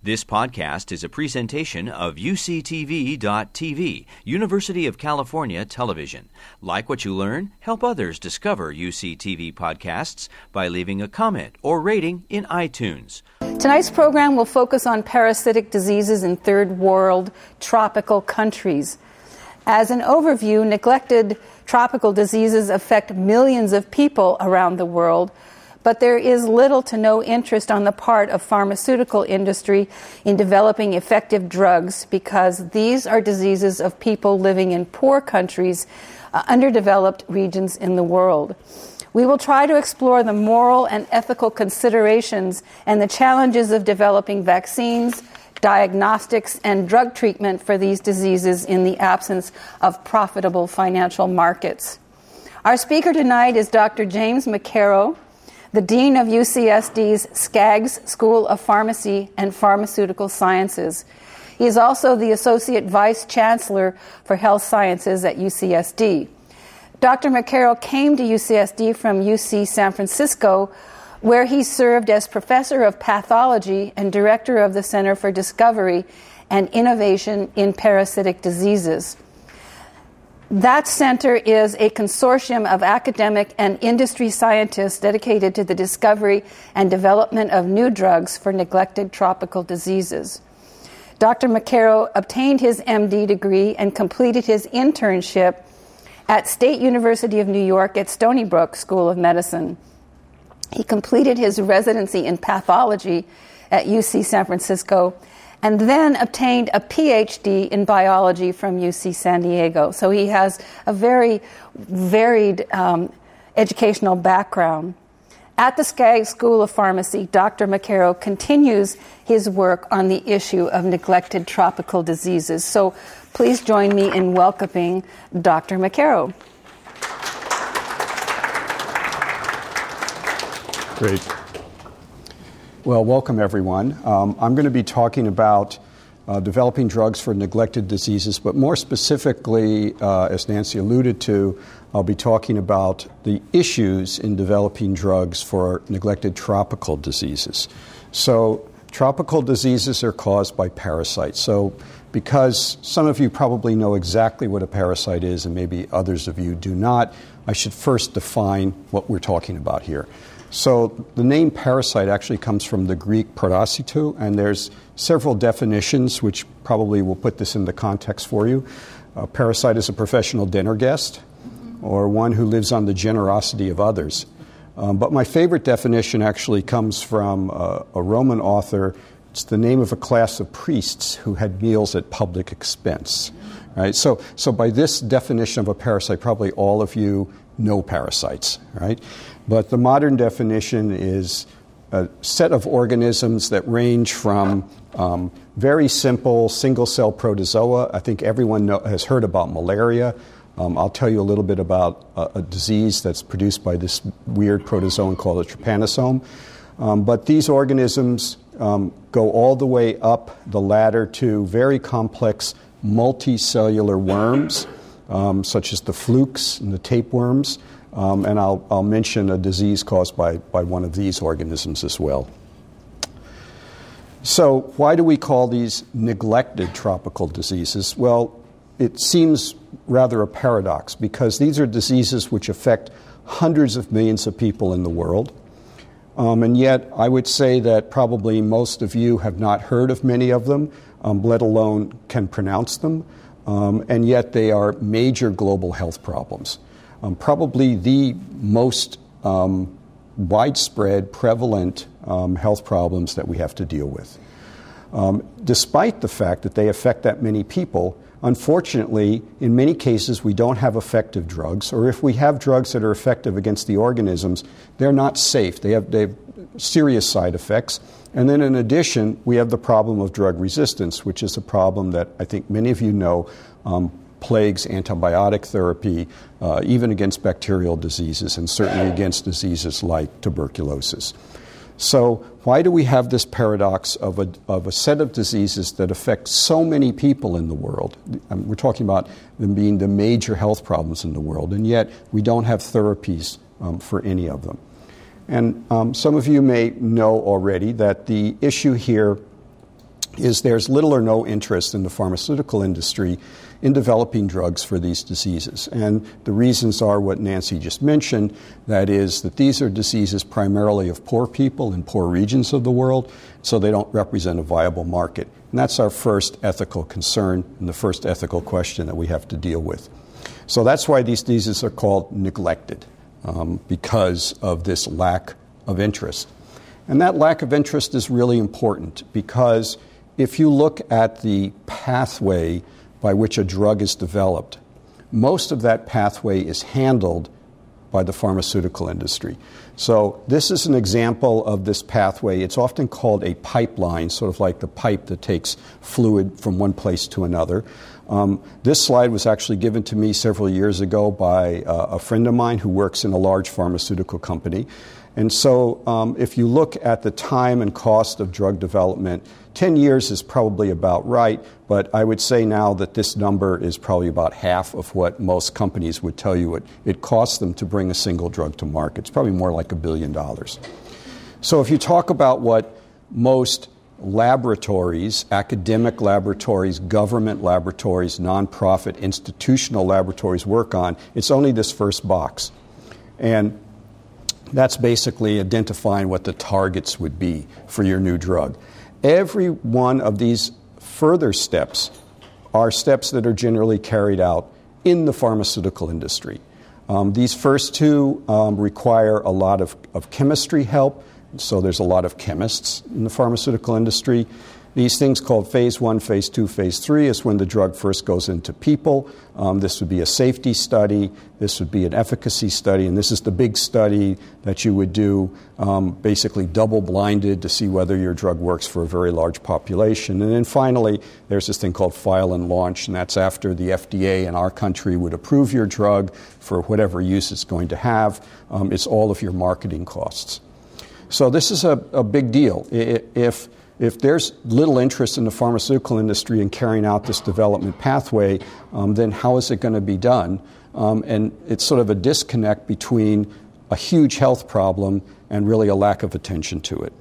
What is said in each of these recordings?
This podcast is a presentation of UCTV.tv, University of California Television. Like what you learn? Help others discover UCTV podcasts by leaving a comment or rating in iTunes. Tonight's program will focus on parasitic diseases in third world tropical countries. As an overview, neglected tropical diseases affect millions of people around the world, but there is little to no interest on the part of pharmaceutical industry in developing effective drugs because these are diseases of people living in poor countries, underdeveloped regions in the world. We will try to explore the moral and ethical considerations and the challenges of developing vaccines, diagnostics, and drug treatment for these diseases in the absence of profitable financial markets. Our speaker tonight is Dr. James McKerrow, the Dean of UCSD's Skaggs School of Pharmacy and Pharmaceutical Sciences. He is also the Associate Vice Chancellor for Health Sciences at UCSD. Dr. McKerrow came to UCSD from UC San Francisco, where he served as Professor of Pathology and Director of the Center for Discovery and Innovation in Parasitic Diseases. That center is a consortium of academic and industry scientists dedicated to the discovery and development of new drugs for neglected tropical diseases. Dr. McKerrow obtained his MD degree and completed his internship at State University of New York at Stony Brook School of Medicine. He completed his residency in pathology at UC San Francisco and then obtained a PhD in biology from UC San Diego. So he has a very varied educational background. At the Skaggs School of Pharmacy, Dr. McKerrow continues his work on the issue of neglected tropical diseases. So please join me in welcoming Dr. McKerrow. Great. Well, welcome everyone. I'm going to be talking about developing drugs for neglected diseases, but more specifically, as Nancy alluded to, I'll be talking about the issues in developing drugs for neglected tropical diseases. So, tropical diseases are caused by parasites. So, because some of you probably know exactly what a parasite is and maybe others of you do not, I should first define what we're talking about here. So the name parasite actually comes from the Greek parasitou, and there's several definitions which probably will put this into context for you. A parasite is a professional dinner guest or one who lives on the generosity of others. But my favorite definition actually comes from a Roman author. It's the name of a class of priests who had meals at public expense. Right? So by this definition of a parasite, probably all of you know parasites, right? But the modern definition is a set of organisms that range from very simple single-cell protozoa. I think everyone has heard about malaria. I'll tell you a little bit about a disease that's produced by this weird protozoan called a trypanosome. But these organisms go all the way up the ladder to very complex multicellular worms, such as the flukes and the tapeworms. And I'll mention a disease caused by one of these organisms as well. So why do we call these neglected tropical diseases? Well, it seems rather a paradox because these are diseases which affect hundreds of millions of people in the world. And yet I would say that probably most of you have not heard of many of them, let alone can pronounce them. And yet they are major global health problems. Probably the most widespread, prevalent health problems that we have to deal with. Despite the fact that they affect that many people, unfortunately, in many cases, we don't have effective drugs, or if we have drugs that are effective against the organisms, they're not safe. They have serious side effects. And then in addition, we have the problem of drug resistance, which is a problem that I think many of you know plagues antibiotic therapy, even against bacterial diseases, and certainly against diseases like tuberculosis. So why do we have this paradox of a set of diseases that affect so many people in the world? We're talking about them being the major health problems in the world, and yet we don't have therapies for any of them. And some of you may know already that the issue here is there's little or no interest in the pharmaceutical industry in developing drugs for these diseases. And the reasons are what Nancy just mentioned, that is that these are diseases primarily of poor people in poor regions of the world, so they don't represent a viable market. And that's our first ethical concern and the first ethical question that we have to deal with. So that's why these diseases are called neglected, because of this lack of interest. And that lack of interest is really important because if you look at the pathway by which a drug is developed, most of that pathway is handled by the pharmaceutical industry. So this is an example of this pathway. It's often called a pipeline, sort of like the pipe that takes fluid from one place to another. This slide was actually given to me several years ago by a friend of mine who works in a large pharmaceutical company. And so if you look at the time and cost of drug development, 10 years is probably about right, but I would say now that this number is probably about half of what most companies would tell you it costs them to bring a single drug to market. It's probably more like $1 billion. So if you talk about what most laboratories, academic laboratories, government laboratories, nonprofit, institutional laboratories work on, it's only this first box. And that's basically identifying what the targets would be for your new drug. Every one of these further steps are steps that are generally carried out in the pharmaceutical industry. These first two require a lot of chemistry help, so there's a lot of chemists in the pharmaceutical industry. These things called phase 1, phase 2, phase 3 is when the drug first goes into people. This would be a safety study, this would be an efficacy study, and this is the big study that you would do, basically double-blinded to see whether your drug works for a very large population. And then finally, there's this thing called file and launch, and that's after the FDA in our country would approve your drug for whatever use it's going to have. It's all of your marketing costs. So this is a big deal. If there's little interest in the pharmaceutical industry in carrying out this development pathway, then how is it going to be done? And it's sort of a disconnect between a huge health problem and really a lack of attention to it.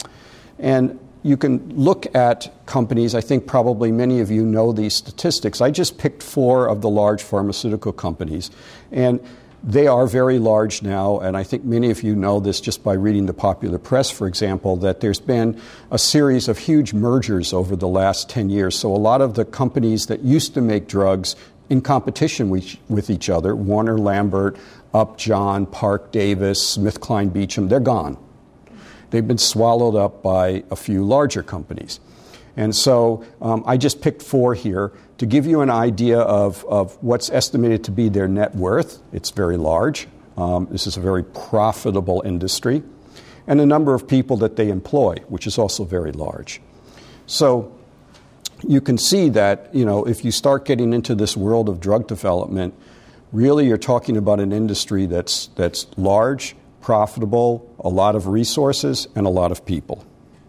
And you can look at companies. I think probably many of you know these statistics. I just picked 4 of the large pharmaceutical companies. And they are very large now, and I think many of you know this just by reading the popular press, for example, that there's been a series of huge mergers over the last 10 years. So a lot of the companies that used to make drugs in competition with each other, Warner Lambert, Upjohn, Park Davis, SmithKline Beecham, they're gone. They've been swallowed up by a few larger companies. And so I just picked 4 here to give you an idea of what's estimated to be their net worth. It's very large. This is a very profitable industry. And the number of people that they employ, which is also very large. So you can see that, if you start getting into this world of drug development, really you're talking about an industry that's large, profitable, a lot of resources, and a lot of people.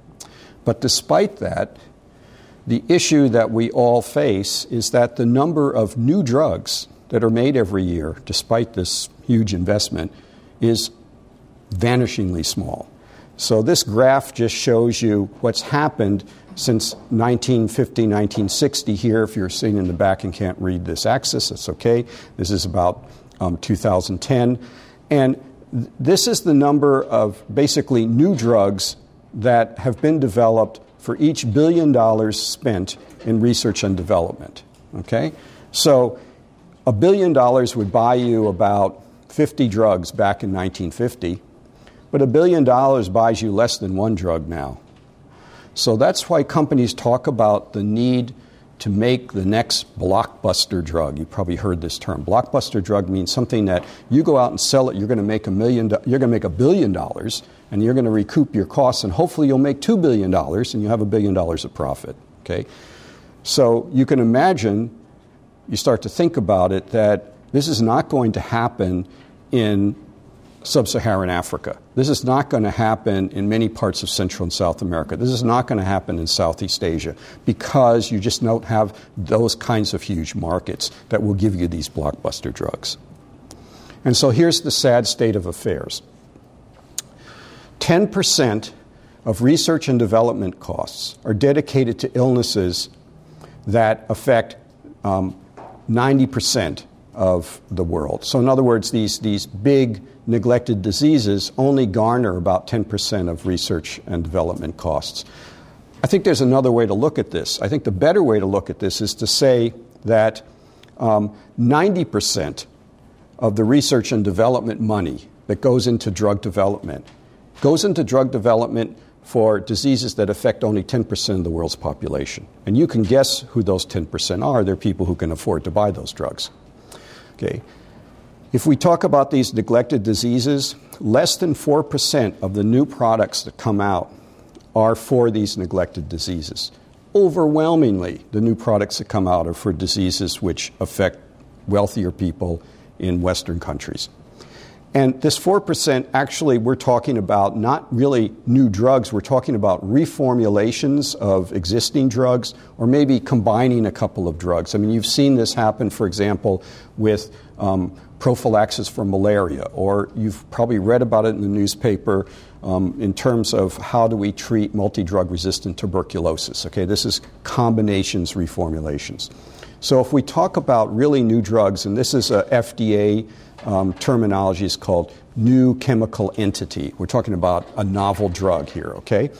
But despite that, the issue that we all face is that the number of new drugs that are made every year, despite this huge investment, is vanishingly small. So this graph just shows you what's happened since 1950, 1960 here. If you're sitting in the back and can't read this axis, it's okay. This is about 2010. And this is the number of basically new drugs that have been developed for each $1 billion spent in research and development. Okay? So $1 billion would buy you about 50 drugs back in 1950, but $1 billion buys you less than 1 drug now. So that's why companies talk about the need to make the next blockbuster drug. You probably heard this term. Blockbuster drug means something that you go out and sell it, you're going to make $1 billion, and you're going to recoup your costs, and hopefully you'll make $2 billion, and you have $1 billion of profit. Okay? So you can imagine, you start to think about it, that this is not going to happen in sub-Saharan Africa. This is not going to happen in many parts of Central and South America. This is not going to happen in Southeast Asia because you just don't have those kinds of huge markets that will give you these blockbuster drugs. And so here's the sad state of affairs. 10% of research and development costs are dedicated to illnesses that affect 90% of the world. So in other words, these big neglected diseases only garner about 10% of research and development costs. I think there's another way to look at this. I think the better way to look at this is to say that 90% of the research and development money that goes into drug development for diseases that affect only 10% of the world's population. And you can guess who those 10% are. They're people who can afford to buy those drugs. Okay. If we talk about these neglected diseases, less than 4% of the new products that come out are for these neglected diseases. Overwhelmingly, the new products that come out are for diseases which affect wealthier people in Western countries. And this 4%, actually, we're talking about not really new drugs. We're talking about reformulations of existing drugs or maybe combining a couple of drugs. I mean, you've seen this happen, for example, with prophylaxis for malaria, or you've probably read about it in the newspaper in terms of how do we treat multi-drug-resistant tuberculosis. Okay, this is combinations, reformulations. So if we talk about really new drugs, and this is a FDA terminology is called new chemical entity. We're talking about a novel drug here, okay?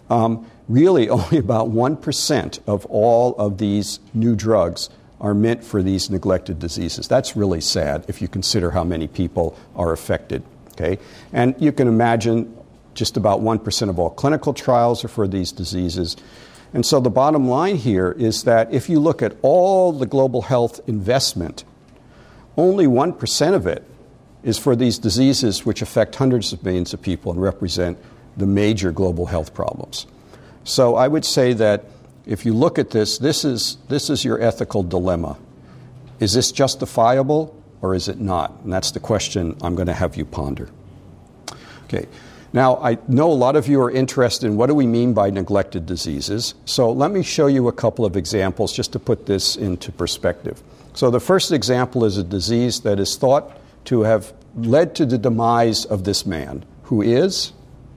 Really, only about 1% of all of these new drugs are meant for these neglected diseases. That's really sad if you consider how many people are affected, okay? And you can imagine just about 1% of all clinical trials are for these diseases. And so the bottom line here is that if you look at all the global health investment, only 1% of it is for these diseases which affect hundreds of millions of people and represent the major global health problems. So I would say that if you look at this is your ethical dilemma. Is this justifiable or is it not? And that's the question I'm going to have you ponder. Okay. Now, I know a lot of you are interested in what do we mean by neglected diseases. So let me show you a couple of examples just to put this into perspective. So the first example is a disease that is thought to have led to the demise of this man, who is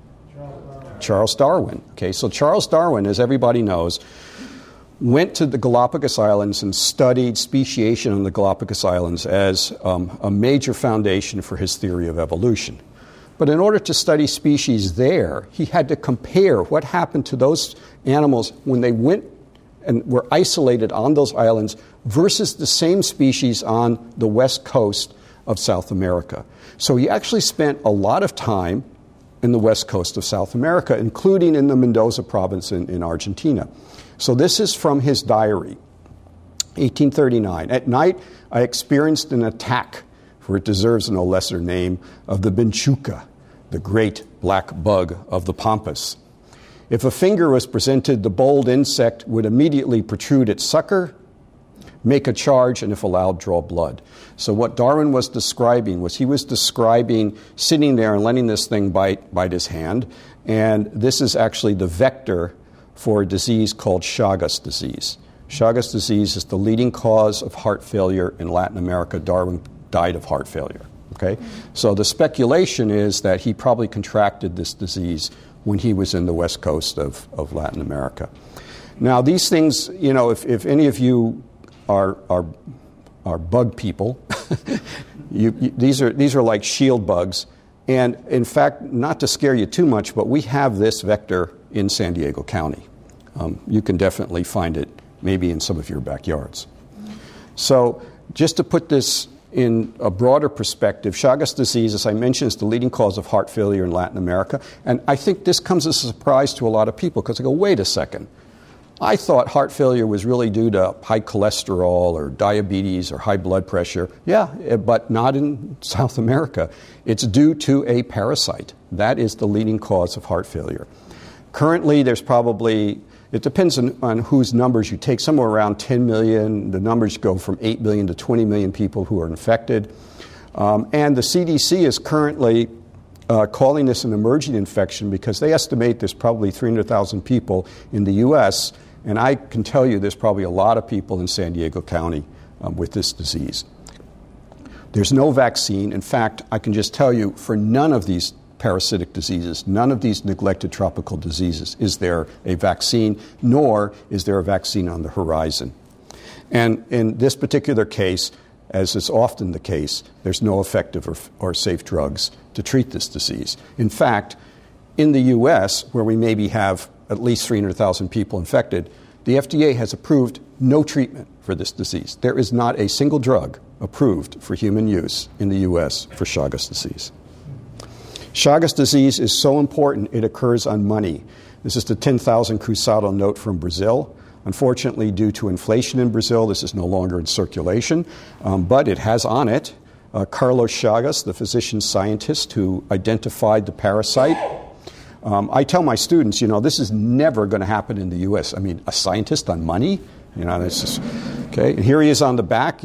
Charles Darwin. Okay, so Charles Darwin, as everybody knows, went to the Galapagos Islands and studied speciation on the Galapagos Islands as a major foundation for his theory of evolution. But in order to study species there, he had to compare what happened to those animals when they went and were isolated on those islands versus the same species on the west coast of South America. So he actually spent a lot of time in the west coast of South America, including in the Mendoza province in Argentina. So this is from his diary, 1839. At night, I experienced an attack, for it deserves no lesser name, of the Benchuca, the great black bug of the pampas. If a finger was presented, the bold insect would immediately protrude its sucker, make a charge, and if allowed, draw blood. So what Darwin was describing was he was describing sitting there and letting this thing bite his hand, and this is actually the vector for a disease called Chagas disease. Chagas disease is the leading cause of heart failure in Latin America. Darwin died of heart failure. Okay? So the speculation is that he probably contracted this disease when he was in the west coast of Latin America. Now, these things, you know, if any of you are bug people, these are like shield bugs. And in fact, not to scare you too much, but we have this vector in San Diego County. You can definitely find it maybe in some of your backyards. So just to put this in a broader perspective, Chagas disease, as I mentioned, is the leading cause of heart failure in Latin America. And I think this comes as a surprise to a lot of people because they go, wait a second. I thought heart failure was really due to high cholesterol or diabetes or high blood pressure. Yeah, but not in South America. It's due to a parasite. That is the leading cause of heart failure. Currently, there's probably, it depends on whose numbers you take, somewhere around 10 million. The numbers go from 8 million to 20 million people who are infected. And the CDC is currently calling this an emerging infection because they estimate there's probably 300,000 people in the U.S., and I can tell you there's probably a lot of people in San Diego County with this disease. There's no vaccine. In fact, I can just tell you for none of these parasitic diseases. None of these neglected tropical diseases is there a vaccine, nor is there a vaccine on the horizon. And in this particular case, as is often the case, there's no effective or safe drugs to treat this disease. In fact, in the U.S., where we maybe have at least 300,000 people infected, the FDA has approved no treatment for this disease. There is not a single drug approved for human use in the U.S. for Chagas disease. Chagas disease is so important it occurs on money. This is the 10,000 cruzado note from Brazil. Unfortunately, due to inflation in Brazil, this is no longer in circulation, but it has on it Carlos Chagas, the physician-scientist who identified the parasite. I tell my students, this is never going to happen in the U.S. I mean, a scientist on money? This is okay. And here he is on the back,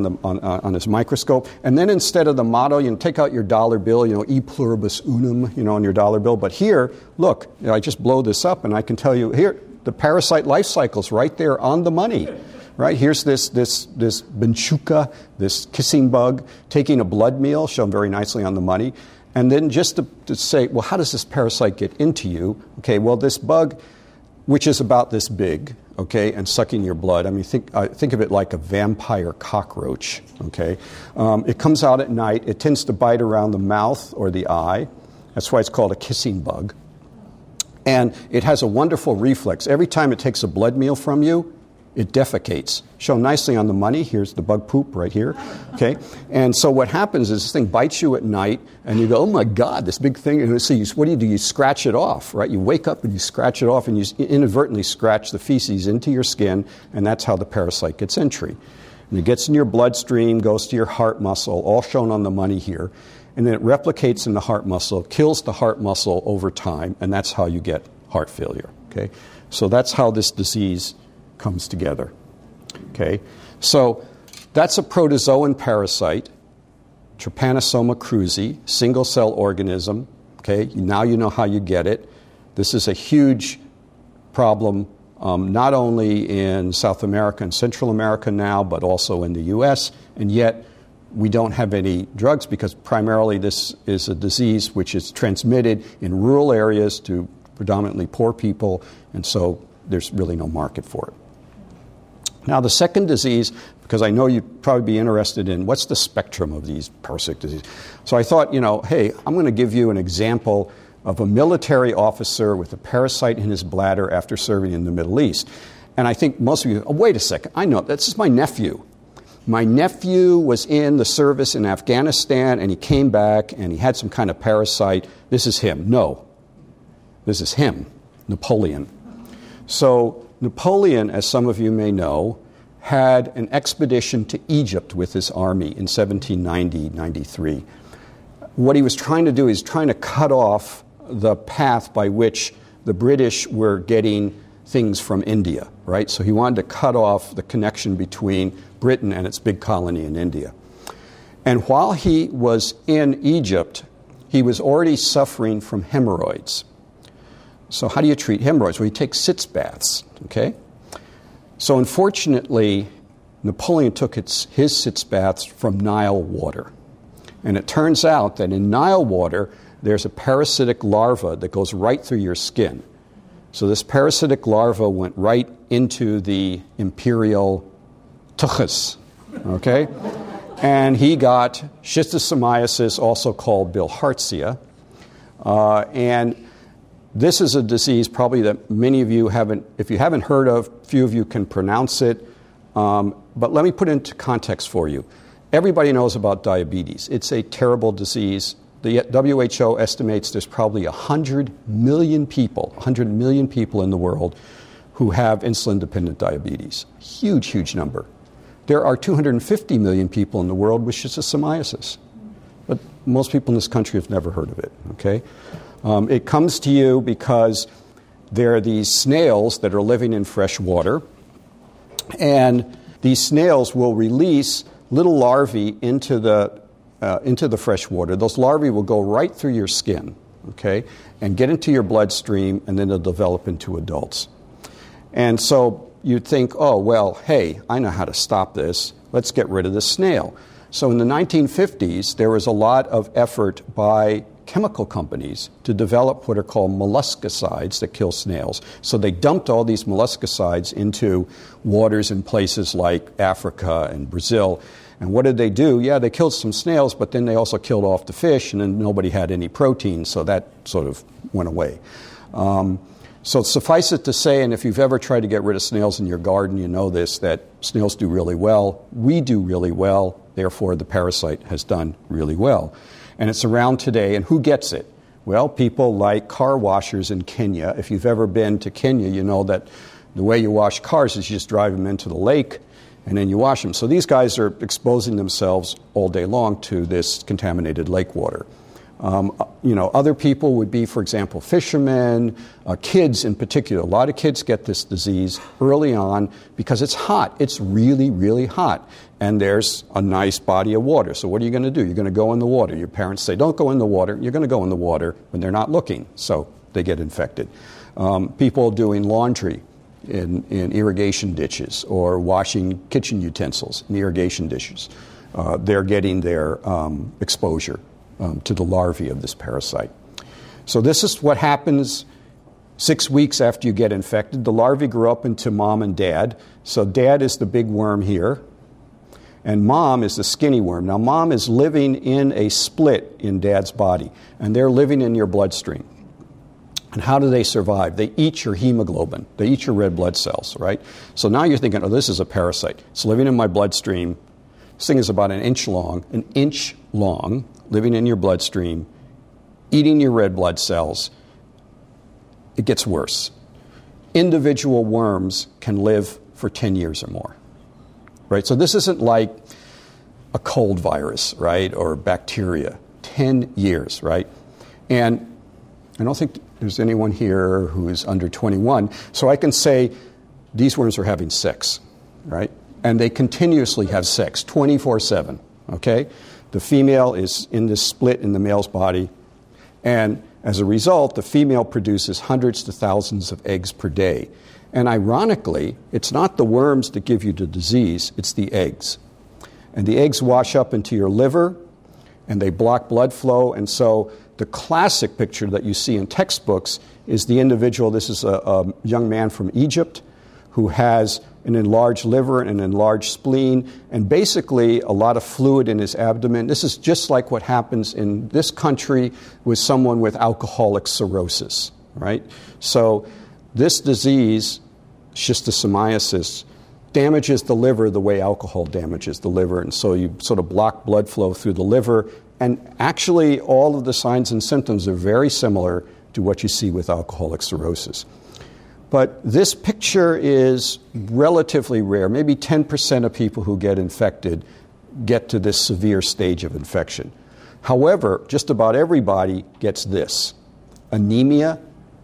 on his microscope. And then instead of the motto, take out your dollar bill, e pluribus unum, on your dollar bill. But here, look, I just blow this up, and I can tell you here, the parasite life cycle's right there on the money. Right, here's this benchuca, this kissing bug, taking a blood meal, shown very nicely on the money. And then just to say, well, how does this parasite get into you? Okay, well, this bug, which is about this big, okay, and sucking your blood. I mean, think of it like a vampire cockroach, okay? It comes out at night. It tends to bite around the mouth or the eye. That's why it's called a kissing bug. And it has a wonderful reflex. Every time it takes a blood meal from you, it defecates. Shown nicely on the money. Here's the bug poop right here. Okay? And so what happens is this thing bites you at night, and you go, oh, my God, this big thing. And so what do? You scratch it off, right? You wake up and you scratch it off, and you inadvertently scratch the feces into your skin, and that's how the parasite gets entry. And it gets in your bloodstream, goes to your heart muscle, all shown on the money here. And then it replicates in the heart muscle, kills the heart muscle over time, and that's how you get heart failure. Okay? So that's how this disease comes together. Okay, so that's a protozoan parasite, Trypanosoma cruzi, single-cell organism. Okay, now you know how you get it. This is a huge problem, not only in South America and Central America now, but also in the U.S., and yet we don't have any drugs because primarily this is a disease which is transmitted in rural areas to predominantly poor people, and so there's really no market for it. Now, the second disease, because I know you'd probably be interested in what's the spectrum of these parasitic diseases. So I thought, hey, I'm going to give you an example of a military officer with a parasite in his bladder after serving in the Middle East. And I think most of you, oh, wait a second, I know, this is my nephew. My nephew was in the service in Afghanistan, and he came back, and he had some kind of parasite. This is him. No, this is him, Napoleon. So Napoleon, as some of you may know, had an expedition to Egypt with his army in 1790-93. What he was trying to do is trying to cut off the path by which the British were getting things from India, right? So he wanted to cut off the connection between Britain and its big colony in India. And while he was in Egypt, he was already suffering from hemorrhoids. So how do you treat hemorrhoids? Well, you take sitz baths, okay? So unfortunately, Napoleon took his sitz baths from Nile water. And it turns out that in Nile water, there's a parasitic larva that goes right through your skin. So this parasitic larva went right into the imperial tuchus, okay? And he got schistosomiasis, also called bilharzia, and this is a disease probably that many of you haven't, if you haven't heard of, few of you can pronounce it. But let me put it into context for you. Everybody knows about diabetes. It's a terrible disease. The WHO estimates there's probably 100 million people in the world who have insulin-dependent diabetes. Huge, huge number. There are 250 million people in the world with schistosomiasis. But most people in this country have never heard of it, okay? It comes to you because there are these snails that are living in fresh water, and these snails will release little larvae into the fresh water. Those larvae will go right through your skin, okay, and get into your bloodstream, and then they'll develop into adults. And so you'd think, oh, well, hey, I know how to stop this. Let's get rid of the snail. So in the 1950s, there was a lot of effort by chemical companies to develop what are called molluscicides that kill snails. So they dumped all these molluscicides into waters in places like Africa and Brazil. And what did they do? Yeah, they killed some snails, but then they also killed off the fish, and then nobody had any protein, so that sort of went away. So suffice it to say, and if you've ever tried to get rid of snails in your garden, you know this, that snails do really well. We do really well. Therefore, the parasite has done really well. And it's around today. And who gets it? Well, people like car washers in Kenya. If you've ever been to Kenya, you know that the way you wash cars is you just drive them into the lake and then you wash them. So these guys are exposing themselves all day long to this contaminated lake water. Other people would be, for example, fishermen, kids in particular. A lot of kids get this disease early on because it's hot. It's really, really hot. And there's a nice body of water. So what are you going to do? You're going to go in the water. Your parents say, don't go in the water. You're going to go in the water when they're not looking. So they get infected. People doing laundry in irrigation ditches or washing kitchen utensils in irrigation dishes. They're getting their exposure to the larvae of this parasite. So this is what happens 6 weeks after you get infected. The larvae grew up into mom and dad. So dad is the big worm here, and mom is the skinny worm. Now mom is living in a split in dad's body, and they're living in your bloodstream. And how do they survive? They eat your hemoglobin. They eat your red blood cells, right? So now you're thinking, oh, this is a parasite. It's living in my bloodstream. This thing is about an inch long, living in your bloodstream, eating your red blood cells. It gets worse. Individual worms can live for 10 years or more, right? So this isn't like a cold virus, right, or bacteria. 10 years, right? And I don't think there's anyone here who's under 21, so I can say these worms are having sex, right? And they continuously have sex, 24/7, okay? The female is in this split in the male's body, and as a result, the female produces hundreds to thousands of eggs per day. And ironically, it's not the worms that give you the disease, it's the eggs. And the eggs wash up into your liver, and they block blood flow, and so the classic picture that you see in textbooks is the individual, this is a young man from Egypt, who has an enlarged liver and an enlarged spleen, and basically a lot of fluid in his abdomen. This is just like what happens in this country with someone with alcoholic cirrhosis, right? So this disease, schistosomiasis, damages the liver the way alcohol damages the liver, and so you sort of block blood flow through the liver, and actually all of the signs and symptoms are very similar to what you see with alcoholic cirrhosis. But this picture is relatively rare. Maybe 10% of people who get infected get to this severe stage of infection. However, just about everybody gets this: anemia,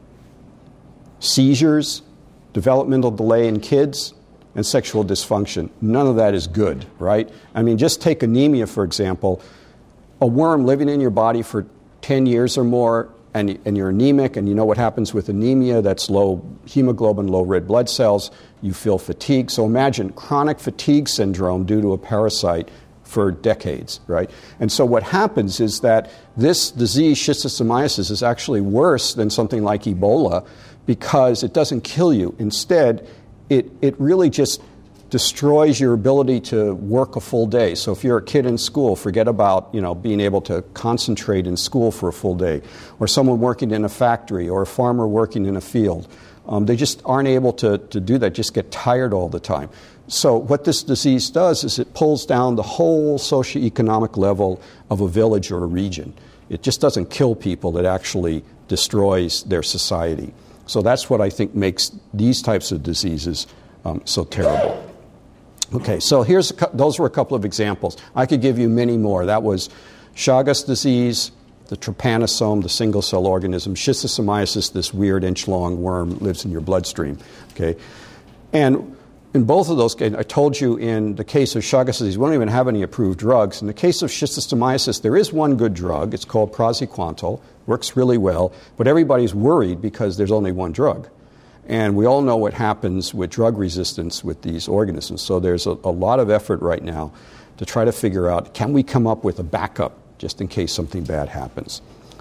seizures, developmental delay in kids, and sexual dysfunction. None of that is good, right? I mean, just take anemia, for example. A worm living in your body for 10 years or more, and you're anemic, and you know what happens with anemia. That's low hemoglobin, low red blood cells. You feel fatigue. So imagine chronic fatigue syndrome due to a parasite for decades, right? And so what happens is that this disease, schistosomiasis, is actually worse than something like Ebola because it doesn't kill you. Instead, it really just destroys your ability to work a full day. So if you're a kid in school, forget about being able to concentrate in school for a full day, or someone working in a factory, or a farmer working in a field. They just aren't able to do that, just get tired all the time. So what this disease does is it pulls down the whole socioeconomic level of a village or a region. It just doesn't kill people, it actually destroys their society. So that's what I think makes these types of diseases so terrible. Okay, so those were a couple of examples. I could give you many more. That was Chagas disease, the trypanosome, the single-cell organism, schistosomiasis, this weird inch-long worm lives in your bloodstream. Okay, and in both of those cases, I told you in the case of Chagas disease, we don't even have any approved drugs. In the case of schistosomiasis, there is one good drug. It's called praziquantel. Works really well, but everybody's worried because there's only one drug. And we all know what happens with drug resistance with these organisms. So there's a lot of effort right now to try to figure out, can we come up with a backup just in case something bad happens?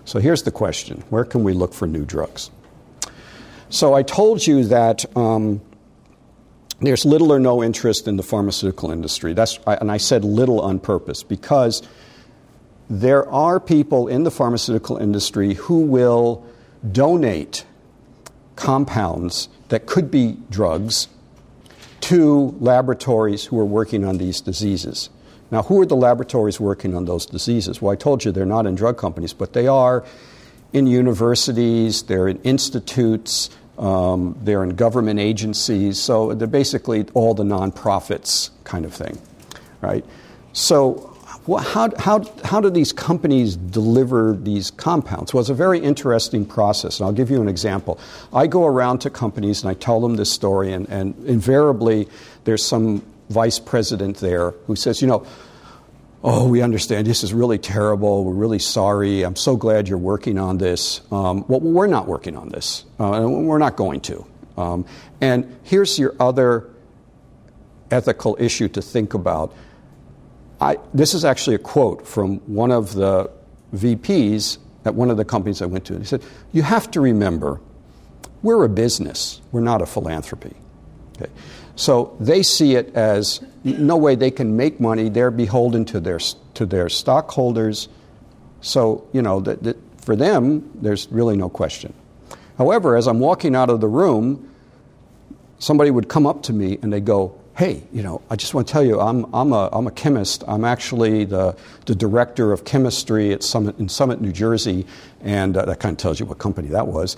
So here's the question. Where can we look for new drugs? So I told you that there's little or no interest in the pharmaceutical industry. And I said little on purpose because there are people in the pharmaceutical industry who will donate compounds that could be drugs to laboratories who are working on these diseases. Now, who are the laboratories working on those diseases? Well, I told you they're not in drug companies, but they are in universities, they're in institutes, they're in government agencies, so they're basically all the nonprofits kind of thing, right? So how do these companies deliver these compounds? Well, it's a very interesting process, and I'll give you an example. I go around to companies and I tell them this story, and invariably there's some vice president there who says, oh, we understand this is really terrible, we're really sorry, I'm so glad you're working on this. Well, we're not working on this, and we're not going to. And here's your other ethical issue to think about. This is actually a quote from one of the VPs at one of the companies I went to. He said, you have to remember, we're a business, we're not a philanthropy. Okay. So they see it as no way they can make money. They're beholden to their stockholders. So, for them, there's really no question. However, as I'm walking out of the room, somebody would come up to me and they go, hey, I just want to tell you, I'm a chemist. I'm actually the director of chemistry at Summit, New Jersey, and that kind of tells you what company that was.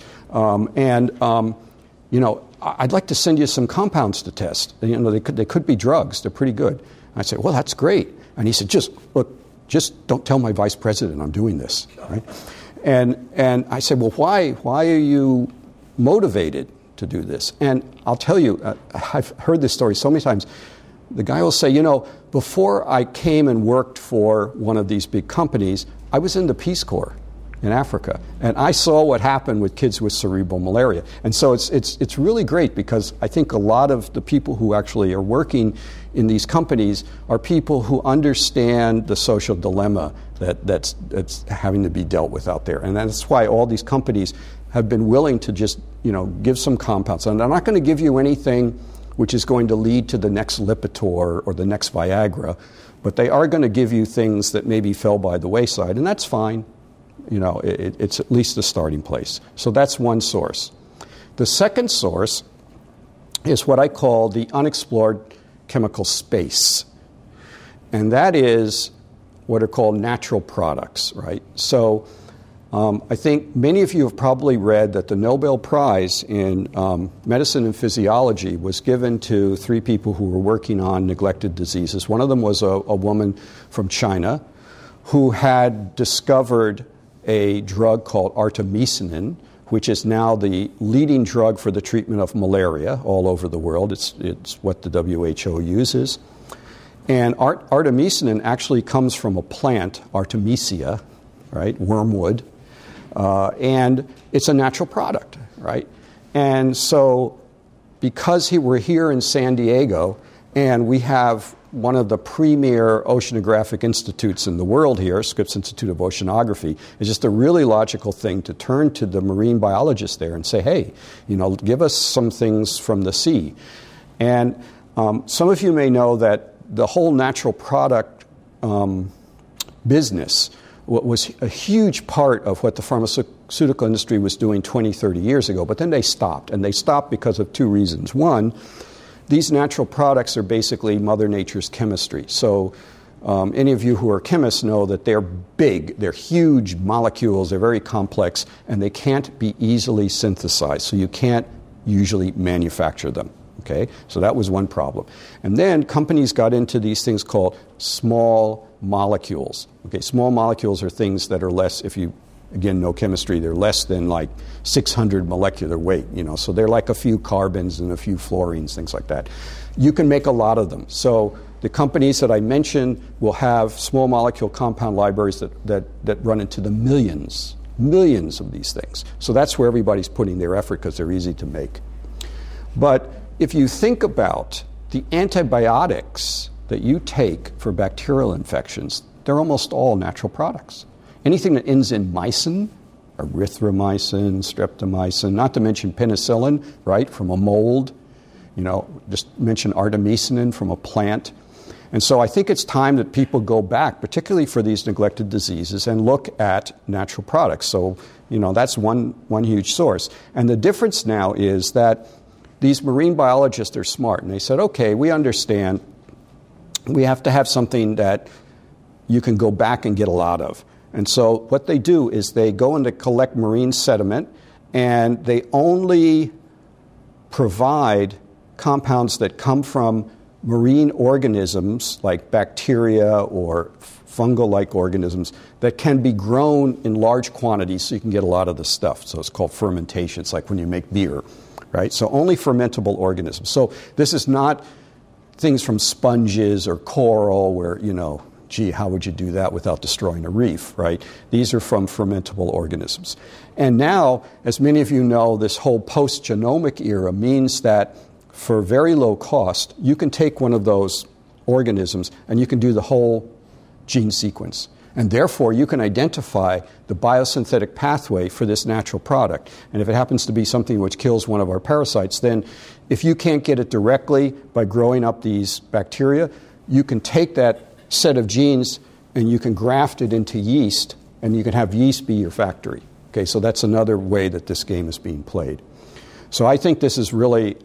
I'd like to send you some compounds to test. They could be drugs. They're pretty good. And I said, well, that's great. And he said, just don't tell my vice president I'm doing this, right? And I said, well, why are you motivated to do this? And I'll tell you, I've heard this story so many times. The guy will say, before I came and worked for one of these big companies, I was in the Peace Corps in Africa, and I saw what happened with kids with cerebral malaria. And so it's really great because I think a lot of the people who actually are working in these companies are people who understand the social dilemma that's having to be dealt with out there. And that's why all these companies have been willing to just, give some compounds. And I'm not going to give you anything which is going to lead to the next Lipitor or the next Viagra, but they are going to give you things that maybe fell by the wayside, and that's fine. It's at least a starting place. So that's one source. The second source is what I call the unexplored chemical space. And that is what are called natural products, right? So I think many of you have probably read that the Nobel Prize in Medicine and Physiology was given to 3 people who were working on neglected diseases. One of them was a woman from China who had discovered a drug called artemisinin, which is now the leading drug for the treatment of malaria all over the world. It's what the WHO uses. And artemisinin actually comes from a plant, Artemisia, right, wormwood, and it's a natural product, right? And so because we're here in San Diego and we have one of the premier oceanographic institutes in the world here, Scripps Institute of Oceanography, is just a really logical thing to turn to the marine biologists there and say, hey, give us some things from the sea. And some of you may know that the whole natural product business was a huge part of what the pharmaceutical industry was doing 20, 30 years ago, but then they stopped. And they stopped because of 2 reasons. One, these natural products are basically Mother Nature's chemistry. So any of you who are chemists know that they're big, they're huge molecules, they're very complex, and they can't be easily synthesized. So you can't usually manufacture them. Okay? So that was one problem. And then companies got into these things called small molecules. Okay, small molecules are things that are less, if you again know chemistry, they're less than like 600 molecular weight, so they're like a few carbons and a few fluorines, things like that. You can make a lot of them. So the companies that I mentioned will have small molecule compound libraries that run into the millions of these things. So that's where everybody's putting their effort because they're easy to make. But if you think about the antibiotics that you take for bacterial infections, they're almost all natural products. anything that ends in mycin, erythromycin, streptomycin, not to mention penicillin, right, from a mold, just mention artemisinin from a plant. And so I think it's time that people go back, particularly for these neglected diseases, and look at natural products. So, that's one huge source. And the difference now is that these marine biologists are smart, and they said, okay, we understand we have to have something that you can go back and get a lot of. And so what they do is they go in to collect marine sediment, and they only provide compounds that come from marine organisms like bacteria or fungal-like organisms that can be grown in large quantities so you can get a lot of the stuff. So it's called fermentation. It's like when you make beer, right? So only fermentable organisms. So this is not things from sponges or coral where, gee, how would you do that without destroying a reef, right? These are from fermentable organisms. And now, as many of you know, this whole post-genomic era means that for very low cost, you can take one of those organisms and you can do the whole gene sequence. And therefore, you can identify the biosynthetic pathway for this natural product. And if it happens to be something which kills one of our parasites, then if you can't get it directly by growing up these bacteria, you can take that set of genes and you can graft it into yeast, and you can have yeast be your factory. Okay, so that's another way that this game is being played. So I think this is really,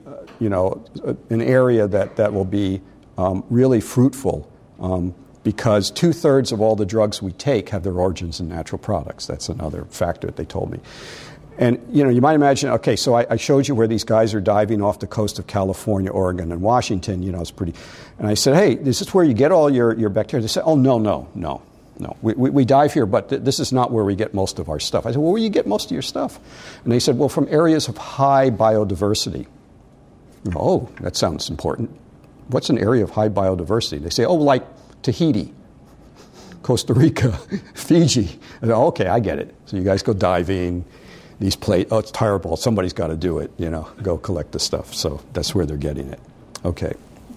an area that will be really fruitful because 2/3 of all the drugs we take have their origins in natural products. That's another factor that they told me. And, you might imagine, okay, so I showed you where these guys are diving off the coast of California, Oregon, and Washington, it's pretty. And I said, hey, is this where you get all your bacteria? They said, oh, no. We dive here, but this is not where we get most of our stuff. I said, well, where do you get most of your stuff? And they said, well, from areas of high biodiversity. Oh, that sounds important. What's an area of high biodiversity? They say, oh, like Tahiti, Costa Rica, Fiji. I said, okay, I get it. So you guys go diving. These plates, it's terrible. Somebody's got to do it, go collect the stuff. So that's where they're getting it. Okay.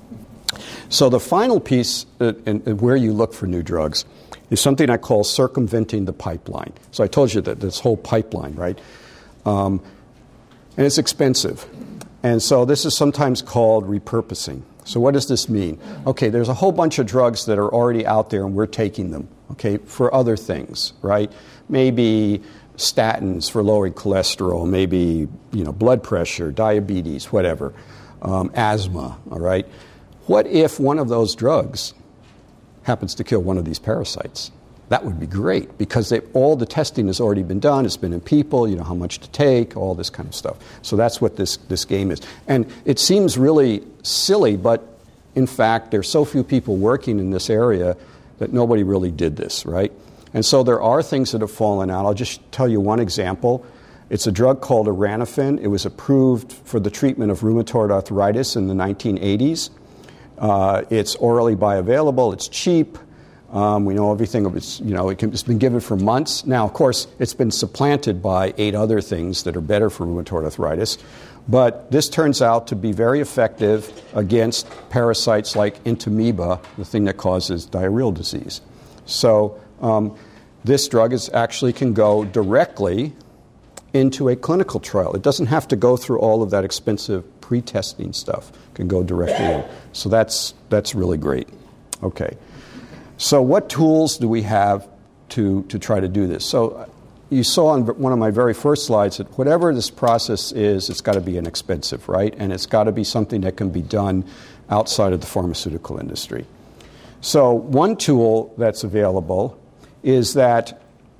So the final piece where you look for new drugs is something I call circumventing the pipeline. So I told you that this whole pipeline, right? And it's expensive. And so this is sometimes called repurposing. So what does this mean? Okay, there's a whole bunch of drugs that are already out there and we're taking them, okay, for other things, right? Maybe statins for lowering cholesterol, maybe, blood pressure, diabetes, whatever, asthma, all right? What if one of those drugs happens to kill one of these parasites? That would be great because all the testing has already been done. It's been in people, how much to take, all this kind of stuff. So that's what this game is. And it seems really silly, but in fact, there's so few people working in this area that nobody really did this, right? And so there are things that have fallen out. I'll just tell you one example. It's a drug called Aranafin. It was approved for the treatment of rheumatoid arthritis in the 1980s. It's orally bioavailable. It's cheap. We know everything. It's been given for months. Now, of course, it's been supplanted by 8 other things that are better for rheumatoid arthritis. But this turns out to be very effective against parasites like Entamoeba, the thing that causes diarrheal disease. So this drug actually can go directly into a clinical trial. It doesn't have to go through all of that expensive pre-testing stuff. It can go directly in. So that's really great. Okay. So what tools do we have to try to do this? So you saw on one of my very first slides that whatever this process is, it's got to be inexpensive, right? And it's got to be something that can be done outside of the pharmaceutical industry. So one tool that's available is that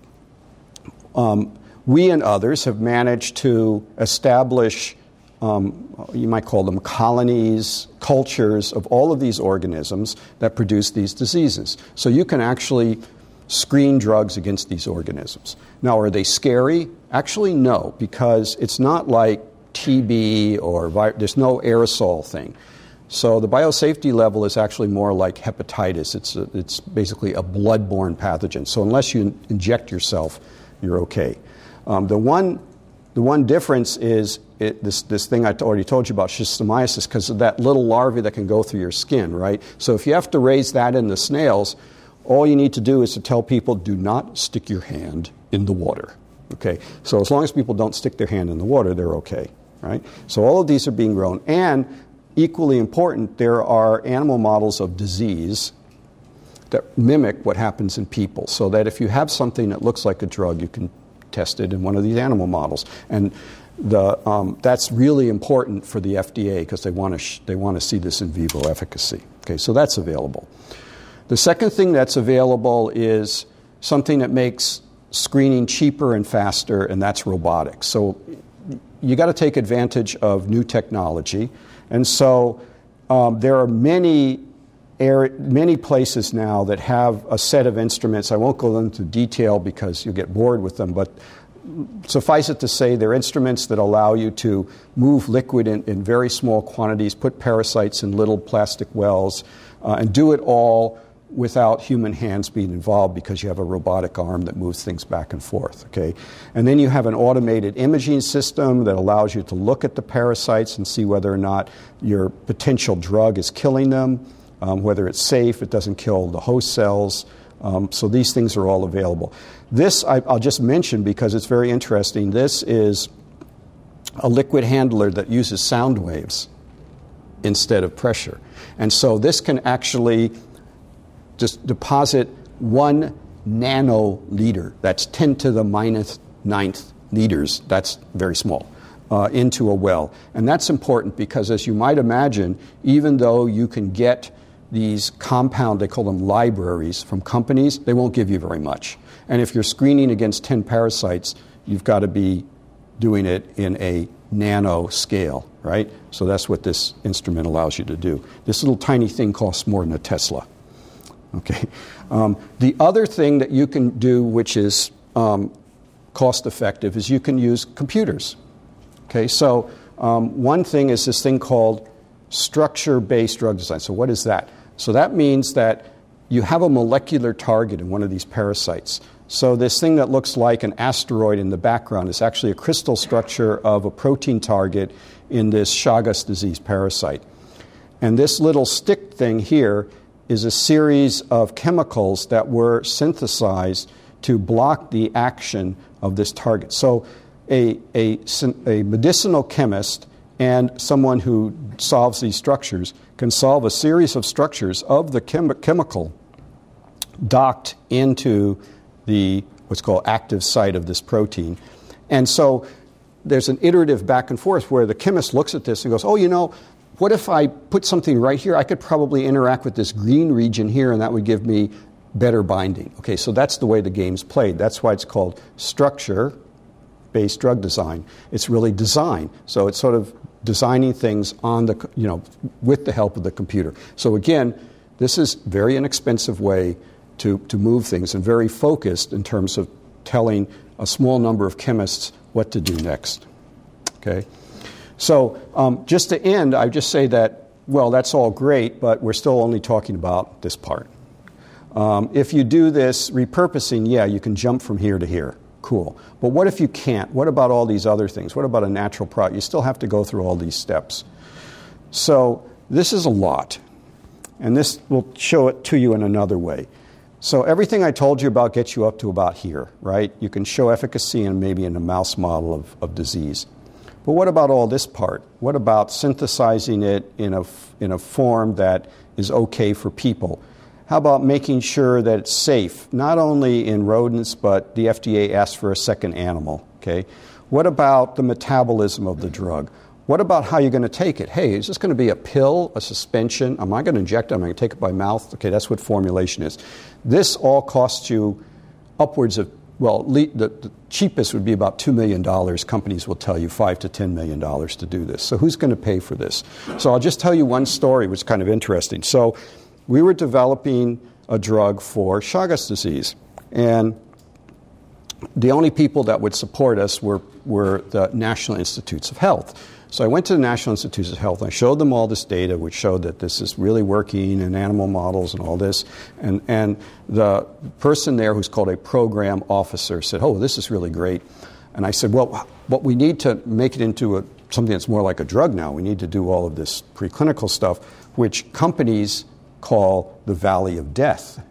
we and others have managed to establish, you might call them colonies, cultures of all of these organisms that produce these diseases. So you can actually screen drugs against these organisms. Now, are they scary? Actually, no, because it's not like TB or there's no aerosol thing. So the biosafety level is actually more like hepatitis. It's basically a blood-borne pathogen. So unless you inject yourself, you're okay. The one difference is this thing I already told you about, schistosomiasis, because of that little larvae that can go through your skin, right? So if you have to raise that in the snails, all you need to do is to tell people, do not stick your hand in the water. Okay, so as long as people don't stick their hand in the water, they're okay, right? So all of these are being grown. And equally important, there are animal models of disease that mimic what happens in people, so that if you have something that looks like a drug, you can test it in one of these animal models. And that's really important for the FDA because they want to see this in vivo efficacy. Okay, so that's available. The second thing that's available is something that makes screening cheaper and faster, and that's robotics. So you got to take advantage of new technology, and so there are many places now that have a set of instruments. I won't go into detail because you'll get bored with them, but suffice it to say, they're instruments that allow you to move liquid in very small quantities, put parasites in little plastic wells, and do it all without human hands being involved because you have a robotic arm that moves things back and forth. Okay? And then you have an automated imaging system that allows you to look at the parasites and see whether or not your potential drug is killing them, whether it's safe, it doesn't kill the host cells. So these things are all available. This I'll just mention because it's very interesting. This is a liquid handler that uses sound waves instead of pressure. And so this can actually just deposit 1 nanoliter, that's 10 to the minus 9th liters, that's very small, into a well. And that's important because, as you might imagine, even though you can get these compound, they call them libraries, from companies, they won't give you very much. And if you're screening against 10 parasites, you've got to be doing it in a nano scale, right? So that's what this instrument allows you to do. This little tiny thing costs more than a Tesla. Okay. The other thing that you can do, which is cost effective, is you can use computers. Okay. So one thing is this thing called structure-based drug design. So what is that? So that means that you have a molecular target in one of these parasites. So this thing that looks like an asteroid in the background is actually a crystal structure of a protein target in this Chagas disease parasite. And this little stick thing here is a series of chemicals that were synthesized to block the action of this target. So a medicinal chemist and someone who solves these structures can solve a series of structures of the chemical docked into the what's called active site of this protein. And so there's an iterative back and forth where the chemist looks at this and goes, oh, you know, what if I put something right here? I could probably interact with this green region here, and that would give me better binding. Okay, so that's the way the game's played. That's why it's called structure-based drug design. It's really design. So it's sort of designing things on the, with the help of the computer. So again, this is a very inexpensive way to move things and very focused in terms of telling a small number of chemists what to do next. Okay. So just to end, I just say that, well, that's all great, but we're still only talking about this part. If you do this repurposing, yeah, you can jump from here to here. Cool. But what if you can't? What about all these other things? What about a natural product? You still have to go through all these steps. So this is a lot. And this will show it to you in another way. So everything I told you about gets you up to about here, right? You can show efficacy in maybe in a mouse model of disease. But what about all this part? What about synthesizing it in a form that is okay for people? How about making sure that it's safe, not only in rodents, but the FDA asks for a second animal, okay? What about the metabolism of the drug? What about how you're going to take it? Hey, is this going to be a pill, a suspension? Am I going to inject it? Am I going to take it by mouth? Okay, that's what formulation is. This all costs you upwards of, well, the cheapest would be about $2 million. Companies will tell you $5 to $10 million to do this. So who's going to pay for this? So I'll just tell you one story, which is kind of interesting. So we were developing a drug for Chagas disease, and the only people that would support us were the National Institutes of Health. So I went to the National Institutes of Health, and I showed them all this data, which showed that this is really working in animal models and all this. And the person there, who's called a program officer, said, oh, this is really great. And I said, well, what we need to make it into something that's more like a drug now, we need to do all of this preclinical stuff, which companies call the valley of death.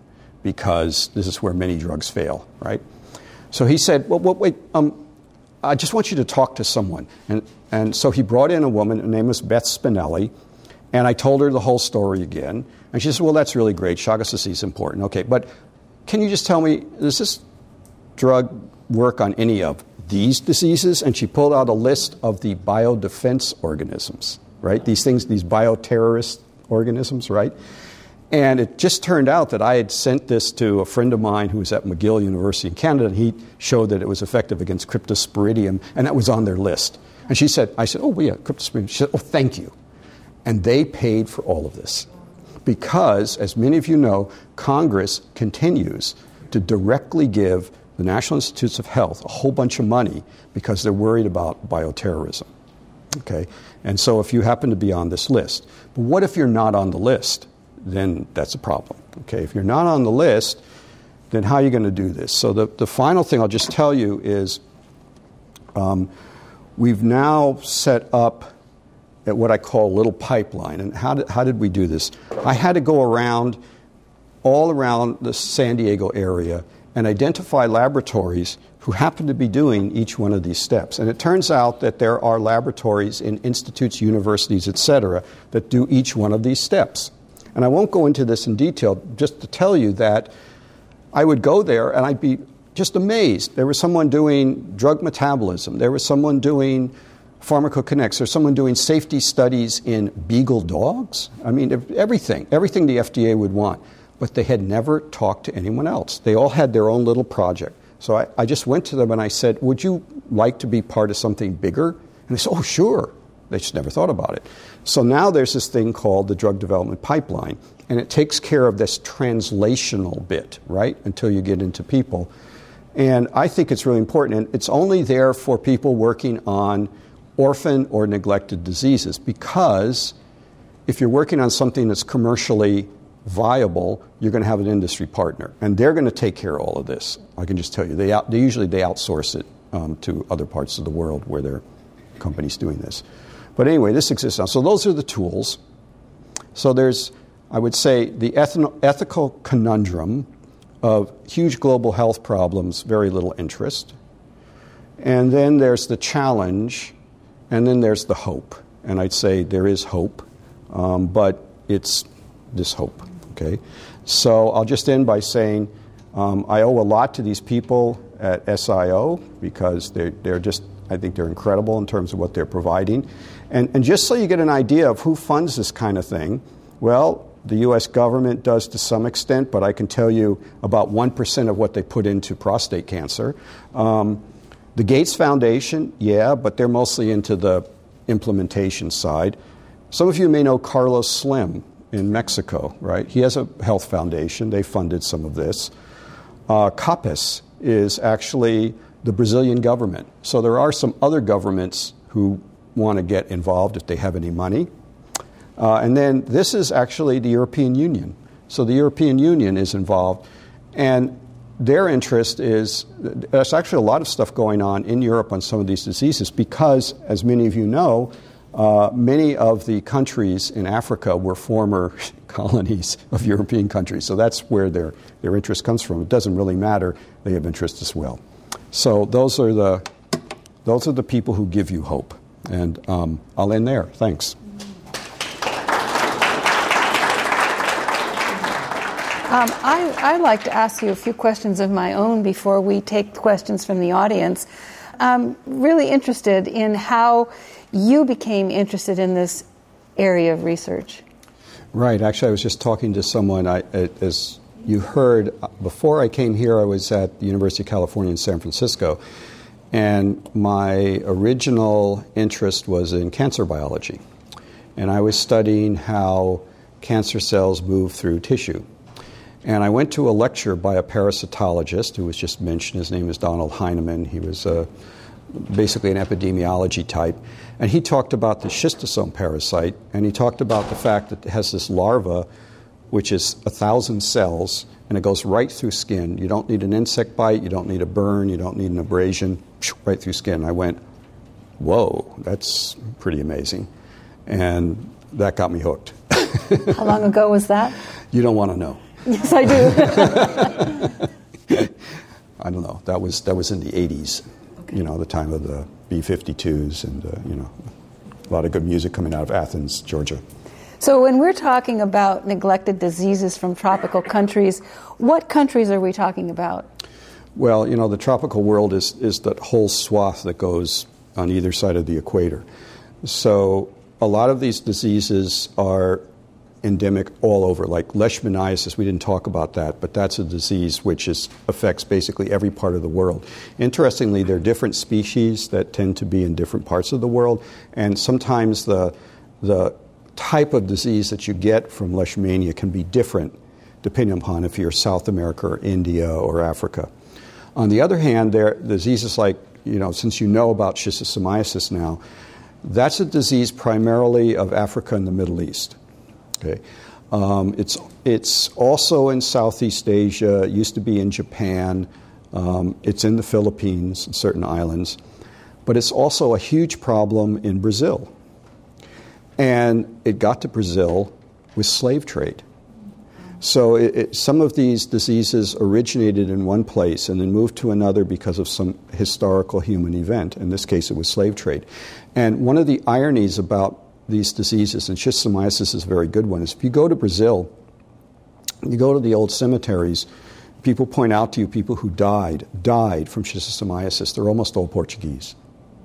because this is where many drugs fail, right? So he said, well, wait, I just want you to talk to someone. And so he brought in a woman, her name was Beth Spinelli, and I told her the whole story again. And she said, well, that's really great. Chagas disease is important. Okay, but can you just tell me, does this drug work on any of these diseases? And she pulled out a list of the biodefense organisms, right? These things, these bioterrorist organisms, right? And it just turned out that I had sent this to a friend of mine who was at McGill University in Canada, and he showed that it was effective against Cryptosporidium, and that was on their list. And I said, oh, well, yeah, Cryptosporidium. She said, oh, thank you. And they paid for all of this because, as many of you know, Congress continues to directly give the National Institutes of Health a whole bunch of money because they're worried about bioterrorism. Okay? And so if you happen to be on this list, but what if you're not on the list? Then that's a problem. Okay? If you're not on the list, then how are you going to do this? So the final thing I'll just tell you is we've now set up at what I call a little pipeline. And how did we do this? I had to go all around the San Diego area and identify laboratories who happen to be doing each one of these steps. And it turns out that there are laboratories in institutes, universities, etc., that do each one of these steps. And I won't go into this in detail, just to tell you that I would go there and I'd be just amazed. There was someone doing drug metabolism. There was someone doing pharmacokinetics. There's someone doing safety studies in beagle dogs. I mean, everything the FDA would want. But they had never talked to anyone else. They all had their own little project. So I just went to them and I said, would you like to be part of something bigger? And they said, oh, sure. They just never thought about it. So now there's this thing called the drug development pipeline, and it takes care of this translational bit, right, until you get into people. And I think it's really important. And it's only there for people working on orphan or neglected diseases, because if you're working on something that's commercially viable, you're going to have an industry partner, and they're going to take care of all of this. I can just tell you, they usually outsource it to other parts of the world where there are companies doing this. But anyway, this exists now. So those are the tools. So there's, I would say, the ethical conundrum of huge global health problems, very little interest. And then there's the challenge, and then there's the hope. And I'd say there is hope, but it's this hope, okay? So I'll just end by saying I owe a lot to these people at SIO because they're just, I think they're incredible in terms of what they're providing. And just so you get an idea of who funds this kind of thing, well, the U.S. government does to some extent, but I can tell you about 1% of what they put into prostate cancer. The Gates Foundation, yeah, but they're mostly into the implementation side. Some of you may know Carlos Slim in Mexico, right? He has a health foundation. They funded some of this. CAPES is actually the Brazilian government. So there are some other governments who want to get involved if they have any money. And then this is actually the European Union. So the European Union is involved. And their interest is, there's actually a lot of stuff going on in Europe on some of these diseases because, as many of you know, many of the countries in Africa were former colonies of European countries. So that's where their interest comes from. It doesn't really matter. They have interest as well. So those are the people who give you hope. And I'll end there. Thanks. I'd like to ask you a few questions of my own before we take questions from the audience. I'm really interested in how you became interested in this area of research. Right. Actually, I was just talking to someone. As you heard, before I came here, I was at the University of California in San Francisco. And my original interest was in cancer biology. And I was studying how cancer cells move through tissue. And I went to a lecture by a parasitologist who was just mentioned. His name is Donald Heinemann. He was basically an epidemiology type. And he talked about the schistosome parasite, and he talked about the fact that it has this larva, which is 1,000 cells, and it goes right through skin. You don't need an insect bite, you don't need a burn, you don't need an abrasion, right through skin. I went, whoa, that's pretty amazing. And that got me hooked. How long ago was that? You don't want to know. Yes, I do. I don't know. That was in the 80s, okay. The time of the B-52s and, a lot of good music coming out of Athens, Georgia. So when we're talking about neglected diseases from tropical countries, what countries are we talking about? Well, the tropical world is that whole swath that goes on either side of the equator. So a lot of these diseases are endemic all over, like leishmaniasis. We didn't talk about that, but that's a disease which affects basically every part of the world. Interestingly, there are different species that tend to be in different parts of the world, and sometimes the type of disease that you get from leishmania can be different depending upon if you're South America or India or Africa. On the other hand, there are diseases like, since you know about schistosomiasis now, that's a disease primarily of Africa and the Middle East. Okay. It's also in Southeast Asia. It used to be in Japan. It's in the Philippines and certain islands. But it's also a huge problem in Brazil. And it got to Brazil with slave trade. So some of these diseases originated in one place and then moved to another because of some historical human event. In this case, it was slave trade. And one of the ironies about these diseases, and schistosomiasis is a very good one, is if you go to Brazil, you go to the old cemeteries, people point out to you people who died from schistosomiasis. They're almost all Portuguese.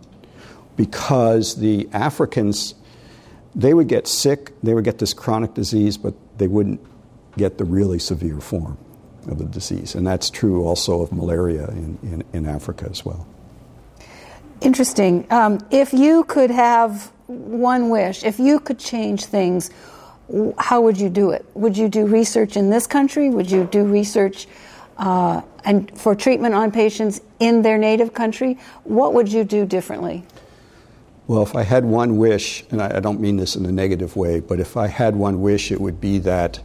Because the Africans, they would get sick, they would get this chronic disease, but they wouldn't get the really severe form of the disease. And that's true also of malaria in Africa as well. Interesting. If you could have one wish, if you could change things, how would you do it? Would you do research in this country? Would you do research and for treatment on patients in their native country? What would you do differently? Well, if I had one wish, and I don't mean this in a negative way, but if I had one wish, it would be that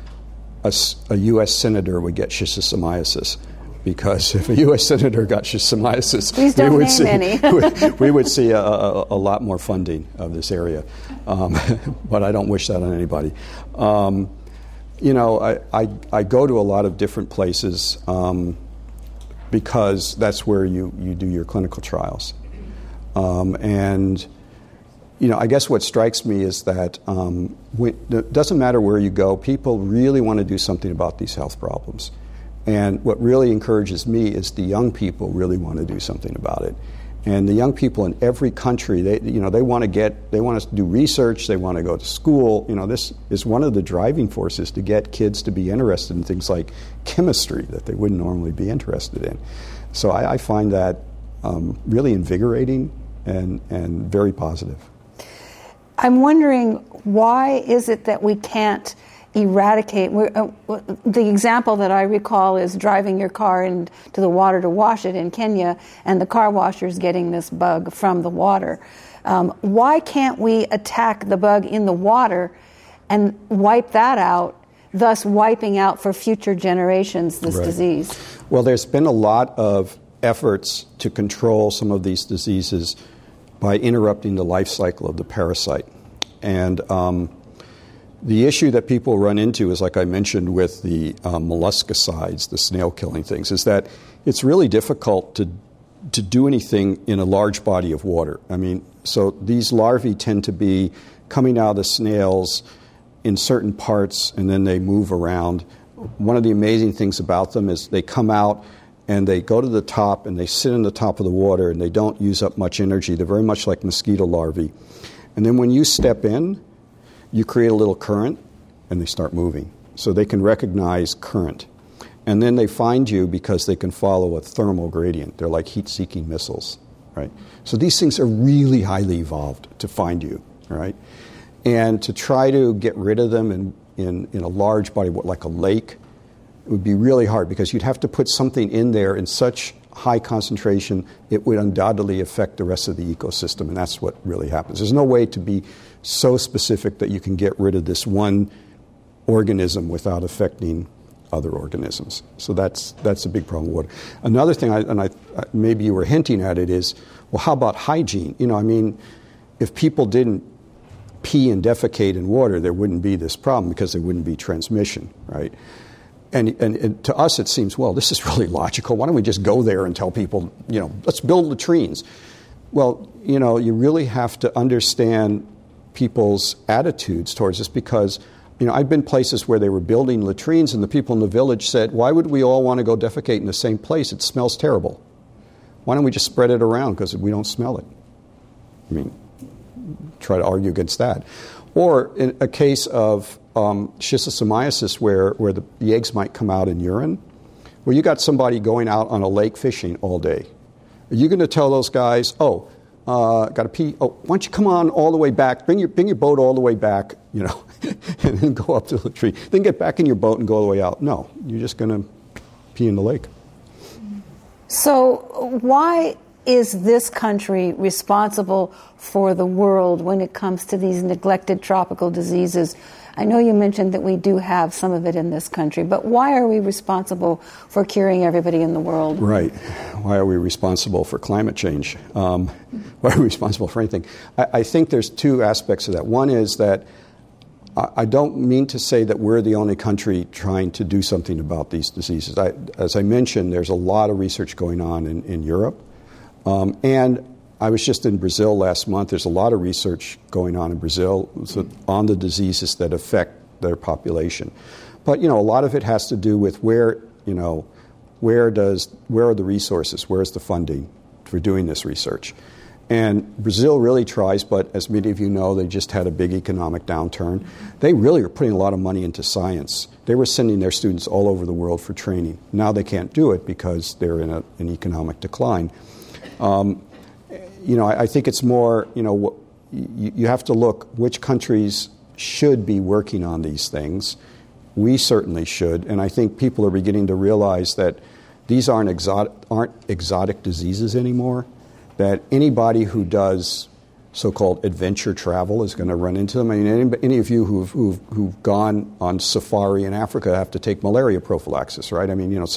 a U.S. senator would get schistosomiasis. Because if a U.S. senator got schistosomiasis, we would see a lot more funding of this area. But I don't wish that on anybody. I go to a lot of different places because that's where you do your clinical trials. I guess what strikes me is that it doesn't matter where you go, people really want to do something about these health problems. And what really encourages me is the young people really want to do something about it. And the young people in every country, they want to do research, they want to go to school. This is one of the driving forces to get kids to be interested in things like chemistry that they wouldn't normally be interested in. So I find that really invigorating and very positive. I'm wondering, why is it that we can't eradicate? The example that I recall is driving your car into the water to wash it in Kenya, and the car washer's getting this bug from the water. Why can't we attack the bug in the water and wipe that out, thus wiping out for future generations this disease? Well, there's been a lot of efforts to control some of these diseases by interrupting the life cycle of the parasite. And the issue that people run into is, like I mentioned with the molluscicides, the snail-killing things, is that it's really difficult to do anything in a large body of water. So these larvae tend to be coming out of the snails in certain parts, and then they move around. One of the amazing things about them is they come out and they go to the top and they sit on the top of the water and they don't use up much energy. They're very much like mosquito larvae. And then when you step in, you create a little current and they start moving. So they can recognize current. And then they find you because they can follow a thermal gradient. They're like heat-seeking missiles, right? So these things are really highly evolved to find you, right? And to try to get rid of them in a large body, like a lake, it would be really hard because you'd have to put something in there in such high concentration, it would undoubtedly affect the rest of the ecosystem, and that's what really happens. There's no way to be so specific that you can get rid of this one organism without affecting other organisms. So that's a big problem with water. Another thing, maybe you were hinting at it, is, well, how about hygiene? If people didn't pee and defecate in water, there wouldn't be this problem because there wouldn't be transmission, right? And to us it seems, well, this is really logical. Why don't we just go there and tell people, let's build latrines? Well, you really have to understand people's attitudes towards this because, I've been places where they were building latrines and the people in the village said, why would we all want to go defecate in the same place? It smells terrible. Why don't we just spread it around because we don't smell it? Try to argue against that. Or in a case of schistosomiasis where the eggs might come out in urine, where you got somebody going out on a lake fishing all day. Are you going to tell those guys, got to pee, why don't you come on all the way back, bring your boat all the way back, and then go up to the tree. Then get back in your boat and go all the way out. No, you're just going to pee in the lake. So why is this country responsible for the world when it comes to these neglected tropical diseases? I know you mentioned that we do have some of it in this country, but why are we responsible for curing everybody in the world? Right. Why are we responsible for climate change? Why are we responsible for anything? I think there's two aspects of that. One is that I don't mean to say that we're the only country trying to do something about these diseases. As I mentioned, there's a lot of research going on in Europe. And I was just in Brazil last month. There's a lot of research going on in Brazil on the diseases that affect their population. But, a lot of it has to do with where are the resources, where's the funding for doing this research. And Brazil really tries, but as many of you know, they just had a big economic downturn. They really are putting a lot of money into science. They were sending their students all over the world for training. Now they can't do it because they're in an economic decline. I think it's more, you have to look which countries should be working on these things. We certainly should, and I think people are beginning to realize that these aren't exotic diseases anymore, that anybody who does so-called adventure travel is going to run into them. Any of you who've gone on safari in Africa have to take malaria prophylaxis, right?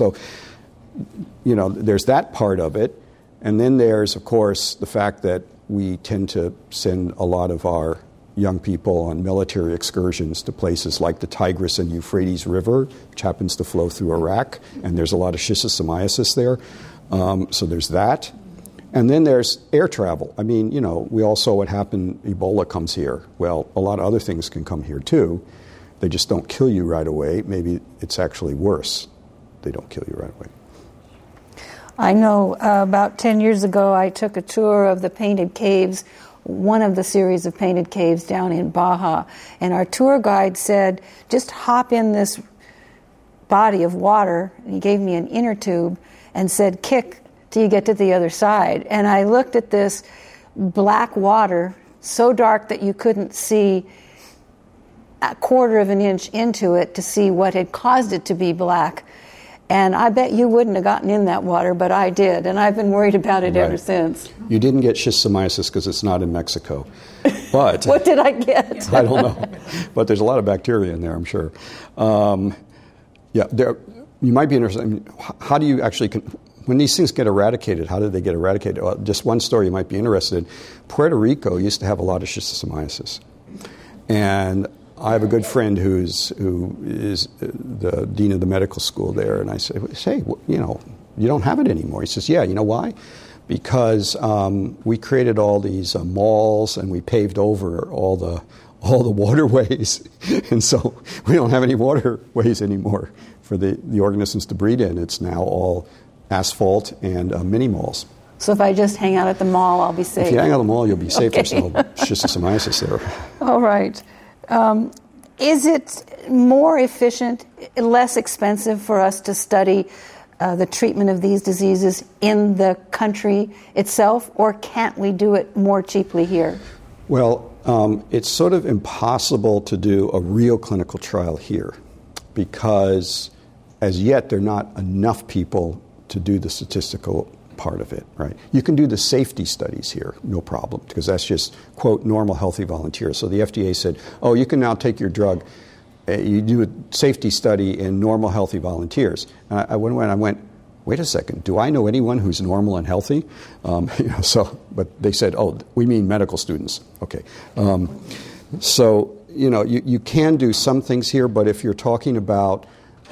There's that part of it. And then there's, of course, the fact that we tend to send a lot of our young people on military excursions to places like the Tigris and Euphrates River, which happens to flow through Iraq, and there's a lot of schistosomiasis there. So there's that. And then there's air travel. We all saw what happened, Ebola comes here. Well, a lot of other things can come here too. They just don't kill you right away. Maybe it's actually worse. They don't kill you right away. I know about 10 years ago I took a tour of the Painted Caves, one of the series of painted caves down in Baja, and our tour guide said, just hop in this body of water, and he gave me an inner tube and said, kick till you get to the other side. And I looked at this black water, so dark that you couldn't see a quarter of an inch into it to see what had caused it to be black. And I bet you wouldn't have gotten in that water, but I did, and I've been worried about it ever since. You didn't get schistosomiasis because it's not in Mexico. But what did I get? I don't know. But there's a lot of bacteria in there, I'm sure. You might be interested. How do you actually, when these things get eradicated, how did they get eradicated? Well, just one story you might be interested in. Puerto Rico used to have a lot of schistosomiasis. And I have a good friend who is the dean of the medical school there, and I say, hey, you don't have it anymore. He says, yeah, you know why? Because we created all these malls and we paved over all the waterways, and so we don't have any waterways anymore for the organisms to breed in. It's now all asphalt and mini malls. So if I just hang out at the mall, I'll be safe? If you hang out at the mall, you'll be safe. There's no schistosomiasis there. All right. Is it more efficient, less expensive for us to study the treatment of these diseases in the country itself, or can't we do it more cheaply here? Well, it's sort of impossible to do a real clinical trial here because, as yet, there are not enough people to do the statistical part of it, right? You can do the safety studies here, no problem, because that's just, quote, normal healthy volunteers. So the FDA said, oh, you can now take your drug, you do a safety study in normal healthy volunteers. And I went, wait a second, do I know anyone who's normal and healthy? But they said, oh, we mean medical students. Okay. You can do some things here, but if you're talking about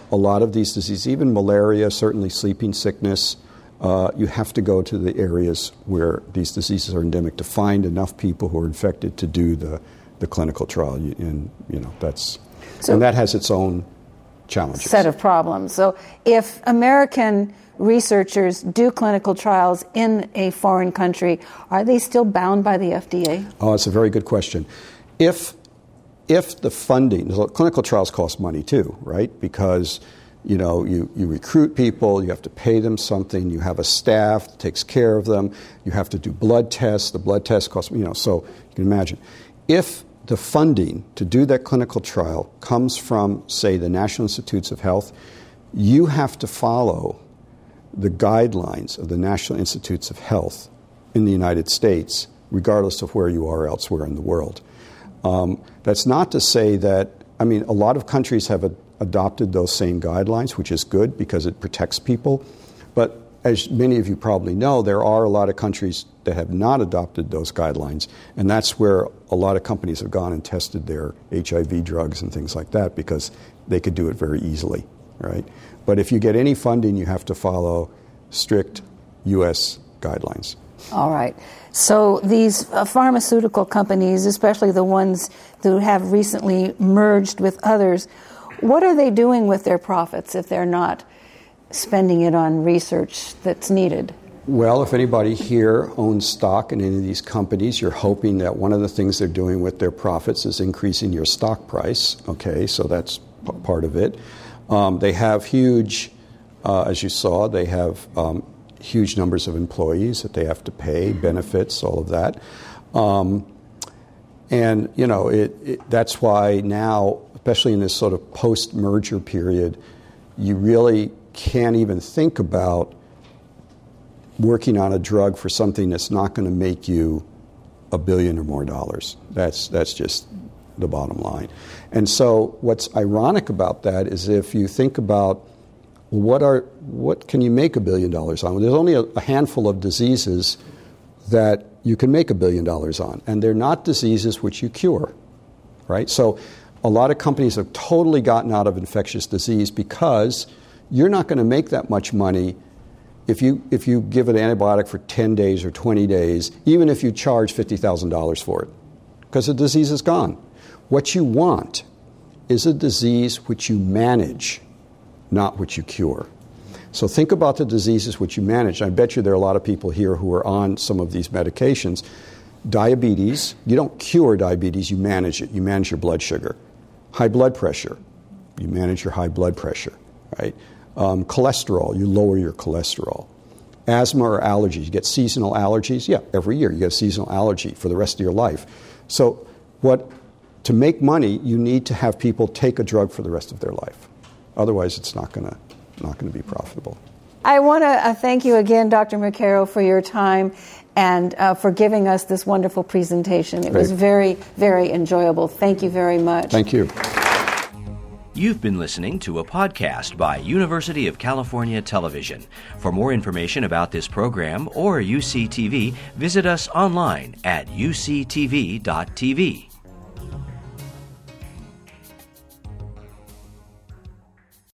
a lot of these diseases, even malaria, certainly sleeping sickness, you have to go to the areas where these diseases are endemic to find enough people who are infected to do the clinical trial. And that has its own challenges. Set of problems. So if American researchers do clinical trials in a foreign country, are they still bound by the FDA? Oh, it's a very good question. If the funding, clinical trials cost money too, right? Because you recruit people, you have to pay them something, you have a staff that takes care of them, you have to do blood tests, the blood tests cost, so you can imagine. If the funding to do that clinical trial comes from, say, the National Institutes of Health, you have to follow the guidelines of the National Institutes of Health in the United States, regardless of where you are elsewhere in the world. That's not to say that, a lot of countries have adopted those same guidelines, which is good because it protects people. But as many of you probably know, there are a lot of countries that have not adopted those guidelines, and that's where a lot of companies have gone and tested their HIV drugs and things like that because they could do it very easily, right? But if you get any funding, you have to follow strict U.S. guidelines. All right. So these pharmaceutical companies, especially the ones that have recently merged with others, what are they doing with their profits if they're not spending it on research that's needed? Well, if anybody here owns stock in any of these companies, you're hoping that one of the things they're doing with their profits is increasing your stock price. Okay, so that's part of it. They have huge, as you saw, they have huge numbers of employees that they have to pay, benefits, all of that. And, that's why now, especially in this sort of post-merger period, you really can't even think about working on a drug for something that's not going to make you $1 billion or more dollars. That's just the bottom line. And so what's ironic about that is if you think about what can you make $1 billion on? Well, there's only a handful of diseases that you can make $1 billion on, and they're not diseases which you cure, right? So a lot of companies have totally gotten out of infectious disease because you're not going to make that much money if you give an antibiotic for 10 days or 20 days, even if you charge $50,000 for it, because the disease is gone. What you want is a disease which you manage, not which you cure. So think about the diseases which you manage. I bet you there are a lot of people here who are on some of these medications. Diabetes, you don't cure diabetes, you manage it. You manage your blood sugar. High blood pressure, you manage your high blood pressure, right? Cholesterol, you lower your cholesterol. Asthma or allergies, you get seasonal allergies. Yeah, every year you get a seasonal allergy for the rest of your life. So to make money, you need to have people take a drug for the rest of their life. Otherwise, it's not going to be profitable. I want to thank you again, Dr. Macaro, for your time and for giving us this wonderful presentation. It was very, very enjoyable. Thank you very much. Thank you. You've been listening to a podcast by University of California Television. For more information about this program or UCTV, visit us online at uctv.tv.